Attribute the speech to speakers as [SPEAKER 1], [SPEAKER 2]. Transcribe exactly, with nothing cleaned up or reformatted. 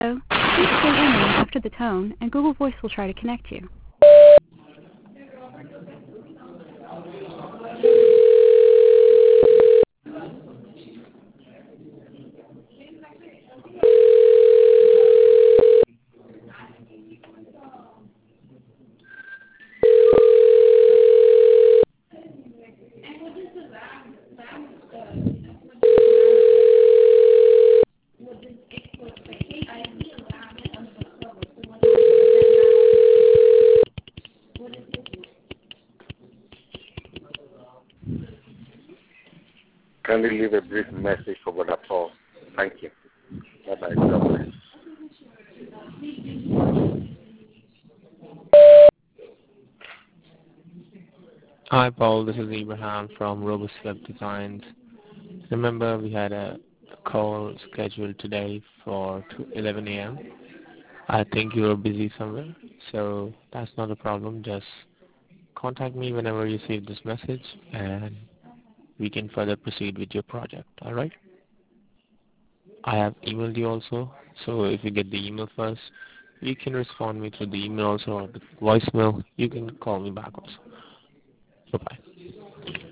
[SPEAKER 1] Hello. Please state your name after the tone, and Google Voice will try to connect you.
[SPEAKER 2] Kindly leave a brief message for Brother Paul. Thank you. Bye-bye. God bless.
[SPEAKER 3] Hi, Paul. This is Abraham from Robust Web Designs. Remember, we had a call scheduled today for eleven a m I think you are busy somewhere, so that's not a problem. Just contact me whenever you receive this message, and we can further proceed with your project. All right? I have emailed you also, so if you get the email first, you can respond me through the email also or the voicemail. You can call me back also. Bye-bye.